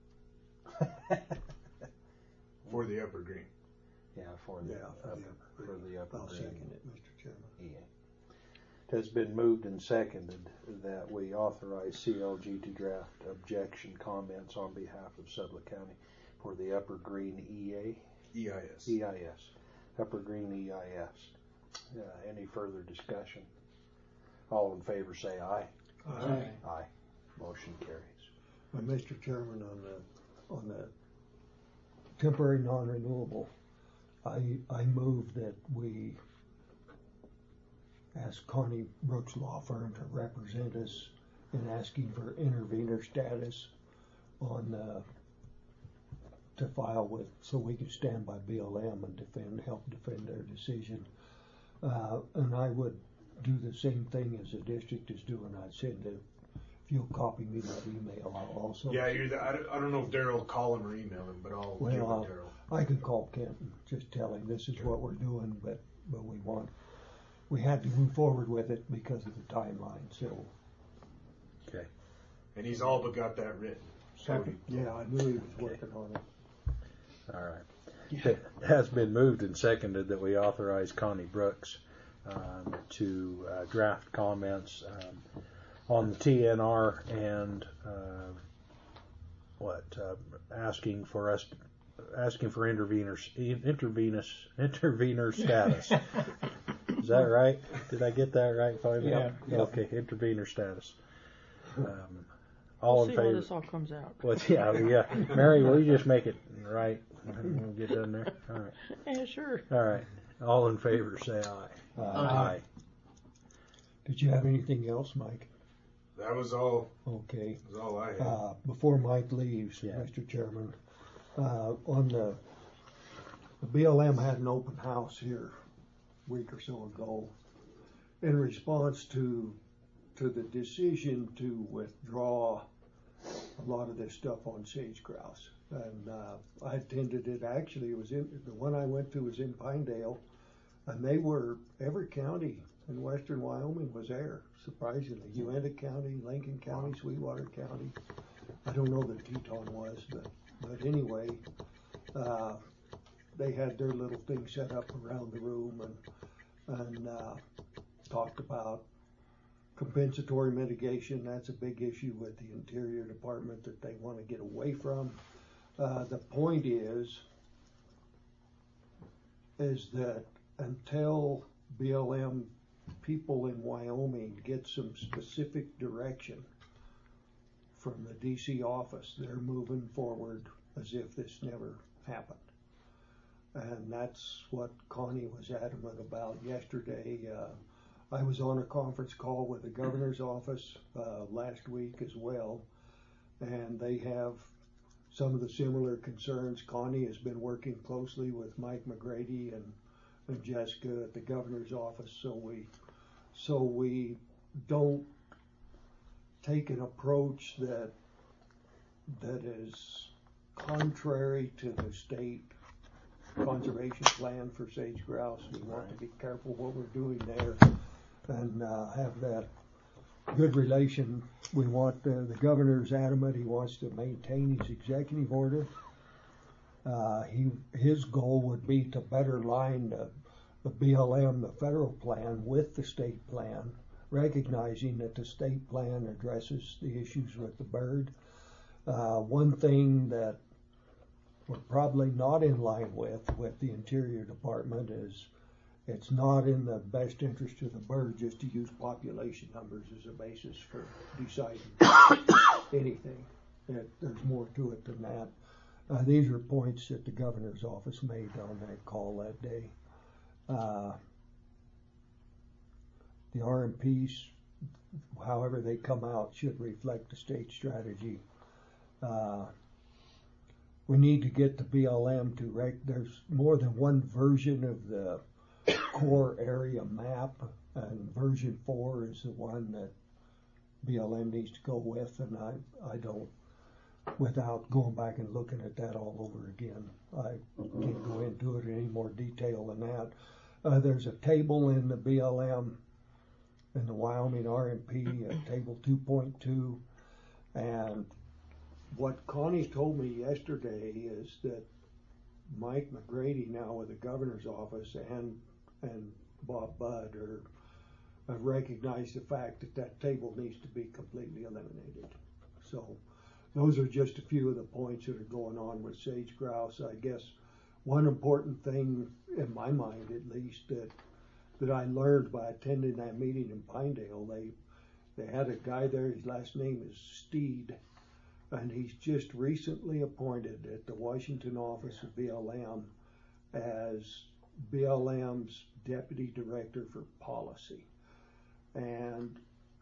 for the Upper Green. Yeah, for the, Yeah, for up- the upper for the Upper I'll Green. second it, Mister Chairman. E A. It has been moved and seconded that we authorize C L G to draft objection comments on behalf of Sublette County for the Upper Green E A, E I S. E I S, Upper Green E I S. Uh, any further discussion? All in favor say aye. Aye. Aye. Motion carries. Uh, Mister Chairman, on the, on the temporary non-renewable, I, I move that we ask Connie Brooks Law Firm to represent us in asking for intervenor status on, uh, to file with, so we can stand by B L M and defend, help defend their decision. Uh, and I would do the same thing as the district is doing. I'd send a, if you'll copy me that email, I'll also. Yeah, you're the, I, don't, I don't know if Daryl will call him or email him, but I'll Well, give it I'll- Daryl. I can call Kent and just tell him this is what we're doing, but, but we want, we had to move forward with it because of the timeline, so. Okay. And he's all but got that written. So he- Yeah, I knew he was working on it. All right. It has been moved and seconded that we authorize Connie Brooks um, to uh, draft comments um, on the T N R and uh, what uh, asking for us asking for interveners intervenus intervener status. Is that right? Did I get that right finally? Yeah. Okay, intervener status. Um, all We'll in see how favor. this all comes out. What's yeah, yeah. Mary, will you just make it right? We'll get done there. All right. Yeah, sure. All right. All in favor, say aye. Aye. Did you have anything else, Mike? that was all. Okay. Was all I had. Uh, before Mike leaves, Yeah. Mister Chairman, uh, on the, the B L M had an open house here a week or so ago in response to, to the decision to withdraw a lot of this stuff on sage grouse. And, uh, I attended it, actually, it was in, the one I went to was in Pinedale, and they were, every county in western Wyoming was there, surprisingly. Uintah County, Lincoln County, Sweetwater County. I don't know that Teton was, but, but anyway, uh, they had their little thing set up around the room and, and, uh, talked about compensatory mitigation. That's a big issue with the Interior Department that they want to get away from. Uh, the point is, is that until B L M people in Wyoming get some specific direction from the D C office, they're moving forward as if this never happened. And that's what Connie was adamant about yesterday. Uh, I was on a conference call with the governor's office uh, last week as well, and they have some of the similar concerns. Connie has been working closely with Mike McGrady and, and Jessica at the governor's office, so we so we don't take an approach that that is contrary to the state conservation plan for sage grouse. We want to be careful what we're doing there and uh, have that good relation. We want uh, the governor's adamant. He wants to maintain his executive order. Uh, he his goal would be to better line the, the B L M, the federal plan, with the state plan, recognizing that the state plan addresses the issues with the bird. Uh, one thing that we're probably not in line with with the Interior Department is it's not in the best interest of the bird just to use population numbers as a basis for deciding anything. It, there's more to it than that. Uh, these are points that the governor's office made on that call that day. Uh, the R M Ps, however they come out, should reflect the state strategy. Uh, we need to get the B L M to rec. There's more than one version of the core area map, and version four is the one that B L M needs to go with, and I, I don't, without going back and looking at that all over again, I can't go into it in any more detail than that. Uh, there's a table in the B L M, in the Wyoming R M P, uh, table two point two, and what Connie told me yesterday is that Mike McGrady, now with the governor's office, and and Bob Budd are have recognized the fact that that table needs to be completely eliminated. So those are just a few of the points that are going on with sage grouse. I guess one important thing, in my mind at least, that that I learned by attending that meeting in Pinedale, they they had a guy there, his last name is Steed, and he's just recently appointed at the Washington office of B L M as B L M's Deputy Director for Policy. And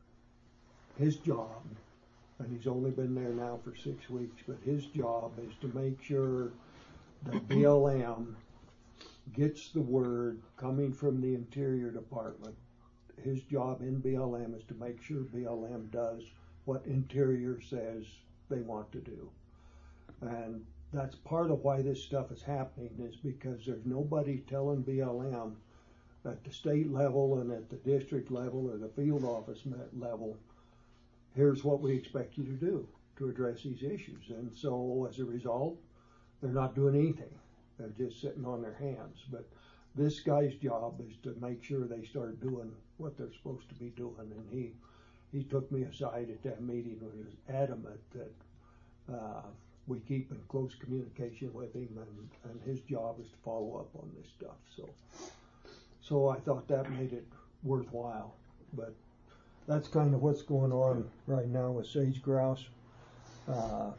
his job, and he's only been there now for six weeks, but his job is to make sure that B L M gets the word coming from the Interior Department. His job in B L M is to make sure B L M does what Interior says they want to do. And that's part of why this stuff is happening, is because there's nobody telling B L M at the state level and at the district level or the field office level, here's what we expect you to do to address these issues. And so as a result, they're not doing anything. They're just sitting on their hands. But this guy's job is to make sure they start doing what they're supposed to be doing. And he he took me aside at that meeting and was adamant that uh, we keep in close communication with him, and, and his job is to follow up on this stuff. So, so I thought that made it worthwhile. But that's kind of what's going on right now with sage grouse. Uh,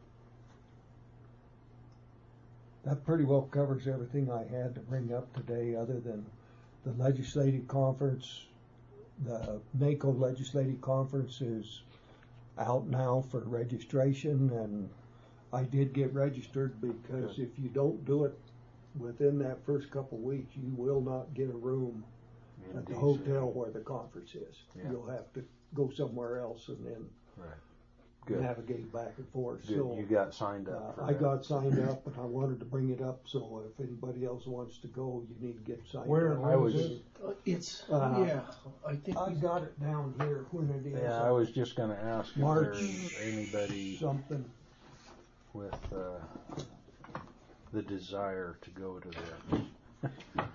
that pretty well covers everything I had to bring up today, other than the legislative conference. The NACO legislative conference is out now for registration, and I did get registered, because if you don't do it within that first couple of weeks, you will not get a room in at the D C hotel where the conference is. Yeah. You'll have to go somewhere else and then right. Good. navigate back and forth. Good. So you got signed up. Uh, for I that. got signed up, and I wanted to bring it up. So if anybody else wants to go, you need to get signed Where, up. where I was. is Uh, it's, Uh, yeah, I think. I we- got it down here when it is. Yeah, I was just going to ask if March there's anybody something. with uh, the desire to go to that.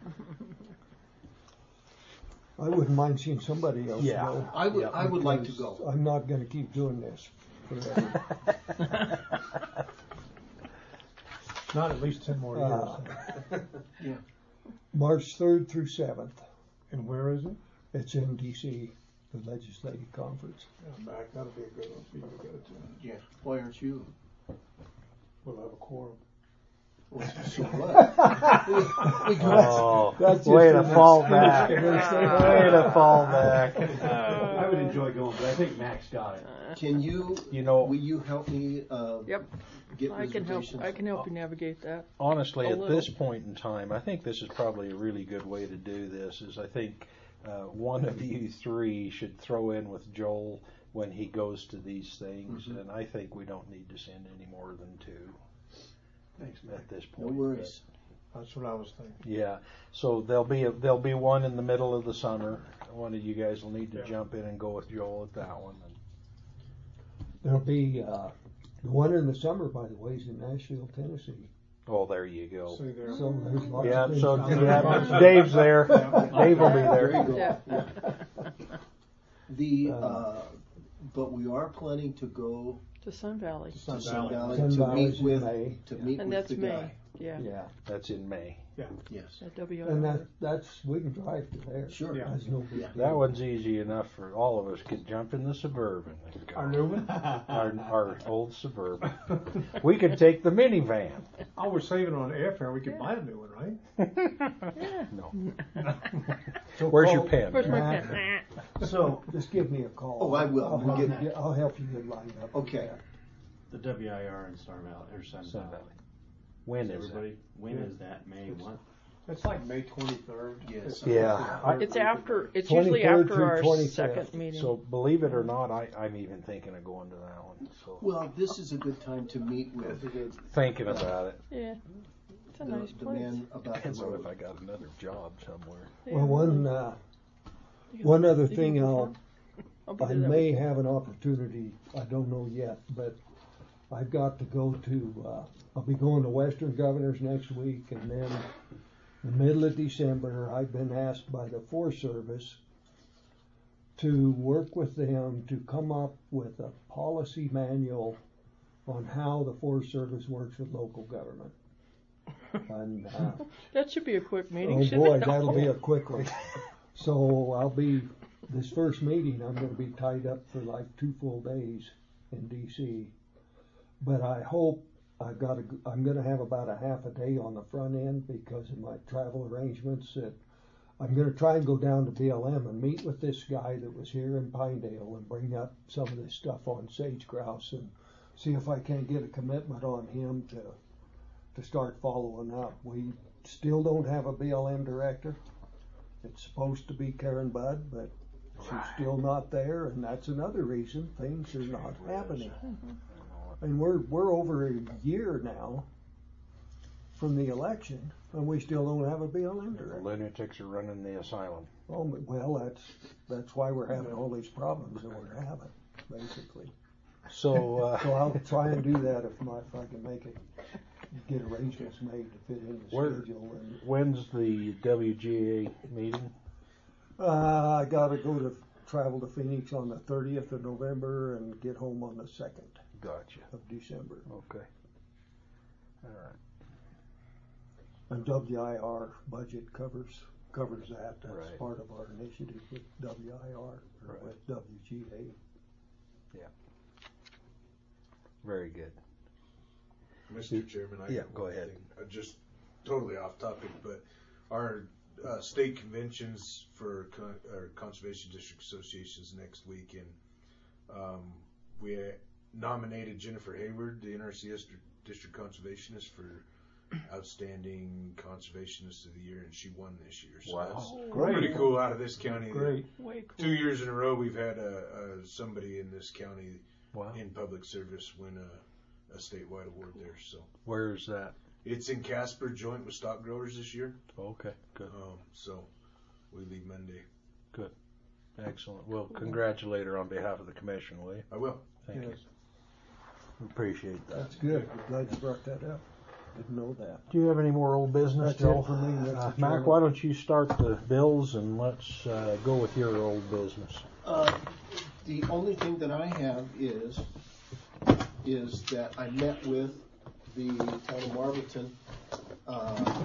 I wouldn't mind seeing somebody else Yeah. go. I would, Yeah, I would like to because go. I'm not going to keep doing this forever. not at least ten more years? Uh, Yeah. March third through seventh. And where is it? It's in D C, the legislative conference. Yeah, back. That'll be a good one for you to go to. Yeah. Why aren't you? We'll have a quorum. So what? we, we go. Oh, That's just way to an fall excuse back. to Way say- to fall back. I would enjoy going, but I think Max got it. Can you, You know, will you help me, uh, Yep, get I can help. reservations? I can help you navigate that. honestly, A at little. this point in time, I think this is probably a really good way to do this. Is I think uh, one of you three should throw in with Joel when he goes to these things, Mhm. and I think we don't need to send any more than two Thanks, at this No point. worries. That's what I was thinking. Yeah, so there'll be a, there'll be one in the middle of the summer. One of you guys will need to Yeah. jump in and go with Joel at that one. And There'll be, uh, the one in the summer, by the way, is in Nashville, Tennessee. oh, there you go. See there. So there's lots Yeah, of things so down there. yeah, Dave's there. Dave will be There you there. go. Yeah. The, Uh, uh, but we are planning to go To Sun Valley. Sun to Sun Valley. Valley Sun to Valley's meet in with, May. to Yeah. meet And with that's the May. guy. Yeah. Yeah, That's in May. Yes. At W and I R. that, that's, we can drive to there. Sure. Yeah. That's no big Yeah. deal. That one's easy enough for all of us. Could jump in the Suburban. And go. Our new one? Our, our old Suburban. We could take the minivan. Oh, we're saving on airfare. We could buy a new one, right? Yeah. No. So Where's your call- pen? Where's my Matt, pen? So, just give me a call. Oh, I will. I'll We'll help get- you, I'll help you get lined up. with Okay. that. The W I R in Star Valley, or Sun Sun Valley. Valley. When is it? Everybody, when is that? May what? It's like May twenty-third. Yes. Yeah, I- It's after, it's usually twenty-third after through our twenty-fifth. second meeting. So believe it or not, I, I'm even thinking of going to that one. So Well, this is a good time to meet with thinking about it. Yeah. It's a the, nice the place. man about the Depends on if road. I got another job somewhere. Yeah. Well, one, uh, You can- one other you can thing I'll, perform. I'll be I there that may week. have an opportunity, I don't know yet, but I've got to go to, uh, I'll be going to Western Governors next week, and then the middle of December, I've been asked by the Forest Service to work with them to come up with a policy manual on how the Forest Service works with local government. And, uh, That should be a quick meeting, oh shouldn't boy, it? that'll be a quick one. So I'll be, this first meeting, I'm gonna be tied up for like two full days in D C. But I hope, I've got a, I'm gonna have about a half a day on the front end because of my travel arrangements that I'm gonna try and go down to B L M and meet with this guy that was here in Pinedale and bring up some of this stuff on sage grouse and see if I can't get a commitment on him to, to start following up. We still don't have a B L M director. It's supposed to be Karen Budd, but she's still not there, and that's another reason things are not happening. And we're, we're over a year now from the election, and we still don't have a B L M The director. lunatics are running the asylum. Oh, well, that's, that's why we're having all these problems that we're having, basically. So, uh, So I'll try and do that if my, if I can make it, get arrangements made to fit in the Where- schedule. And, when's the W G A meeting? uh, I gotta go to, travel to Phoenix on the thirtieth of November and get home on the second Gotcha. of December. Okay. All right. And W I R budget covers, covers that. That's Right. part of our initiative with W I R, or Right. with W G A. Very good. Mister Chairman, I Yeah, have go one ahead. thing. Uh, just totally off topic, but our uh, state conventions for con- or conservation district associations next week, and um, we nominated Jennifer Hayward, the N R C S district conservationist, for outstanding conservationist of the year, and she won this year. So Wow. that's Great. pretty cool out of this county. Great. Way cool. Two years in a row, we've had a, a somebody in this county Wow. in public service win a, a statewide award there. So Where's that? it's in Casper, joint with Stock Growers this year. Okay, good. Um, so we leave Monday. Excellent. Well, congratulate her on behalf of the commission, will you? I will. Thank Yes. you. We appreciate that. That's good. I'm glad you brought that up. Didn't know that. Do you have any more old business, That's Joe? it for me, Mister Uh, Mac, Chairman. why don't you start the bills and let's uh, go with your old business. Uh, the only thing that I have is, is that I met with the town of Marlton, uh,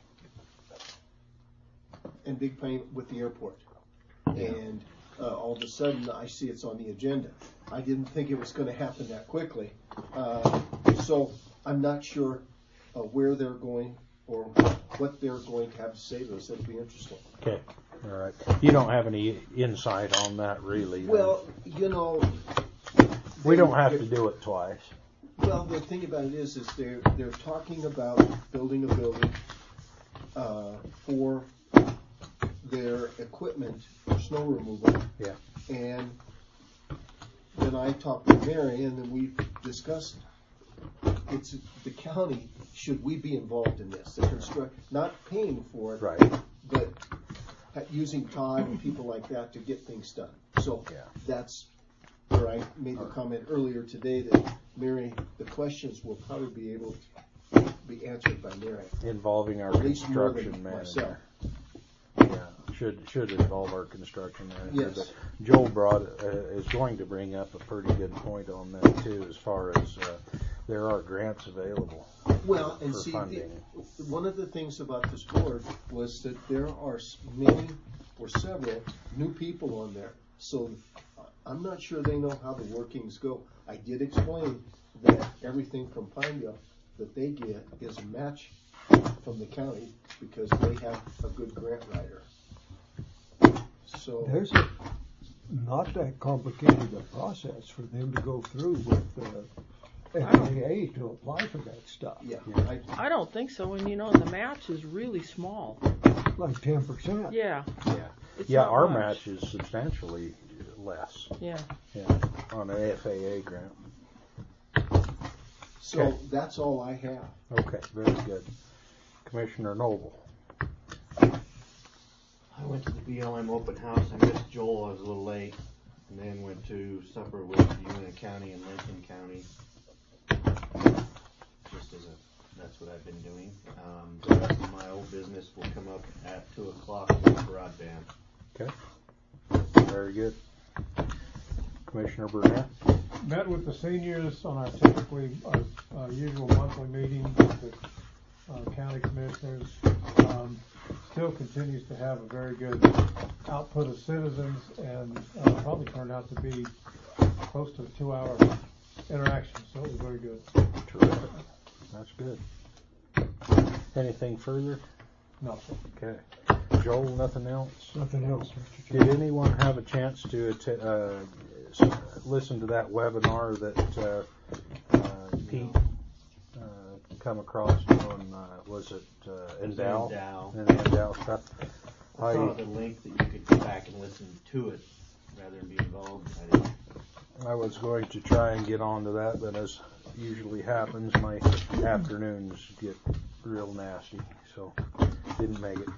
in Big Plain with the airport. And, uh, all of a sudden I see it's on the agenda. I didn't think it was gonna happen that quickly. Uh, so I'm not sure, uh, where they're going or what they're going to have to say to us. That'll be interesting. Okay. All right. You don't have any insight on that, really. Well, you know. we don't they- have to do it twice. Well, the thing about it is, is they're, they're talking about building a building, uh, for their equipment for snow removal. Yeah. And then I talked to Mary, and then we discussed, it's the county, should we be involved in this? The construct, not paying for it, Right. but using Todd and people like that to get things done. So Yeah. that's where I made the comment earlier today that Mary, the questions will probably be able to be answered by Mary. Involving our At least more construction than manager. myself. Yeah, should should involve our construction manager. Yes. But Joel brought uh, is going to bring up a pretty good point on that too, as far as uh, there are grants available. Well, and for see, the, funding. one of the things about this board was that there are s- many or several new people on there. So uh, I'm not sure they know how the workings go. I did explain that everything from Pineville that they get is a match from the county because they have a good grant writer. So There's a, not that complicated a process for them to go through with uh, F A A to apply for that stuff. yeah, I, I don't think so, and you know, the match is really small. Like ten percent. Yeah, Yeah, it's yeah. not Our much. match is substantially less. Yeah. Yeah, on an F A A grant. so Okay. that's all I have. Okay, very good. Commissioner Noble. I went to the B L M open house. I missed Joel. I was a little late. And then went to supper with Uena County and Lincoln County. Just as a, that's what I've been doing. Um, the rest of my old business will come up at two o'clock with broadband. Okay. Very good. Commissioner Burnett. Met with the seniors on our typically, our, our usual monthly meeting with the uh, county commissioners. Um, still continues to have a very good output of citizens and uh, probably turned out to be close to a two-hour interaction, so it was very good. Terrific. That's good. Anything further? No. Okay. Joel, nothing else? Nothing else, Mister Did Chairman. anyone have a chance to att- uh, s- listen to that webinar that uh, uh, Pete uh, come across on, uh, was it uh, Endow? Endow. And Endow stuff? I saw I, the link that you could go back and listen to it rather than be involved. I didn't. I was going to try and get onto that, but as usually happens, my afternoons get real nasty, so didn't make it.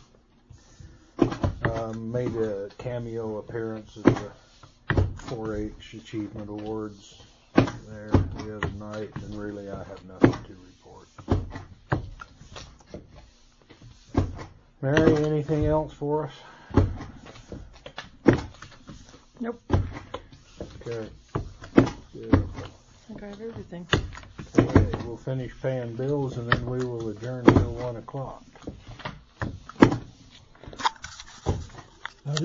Um, made a cameo appearance at the four H Achievement Awards there the other night, and really I have nothing to report. Mary, anything else for us? Nope. Okay. I think I have everything. Okay, we'll finish paying bills and then we will adjourn until one o'clock.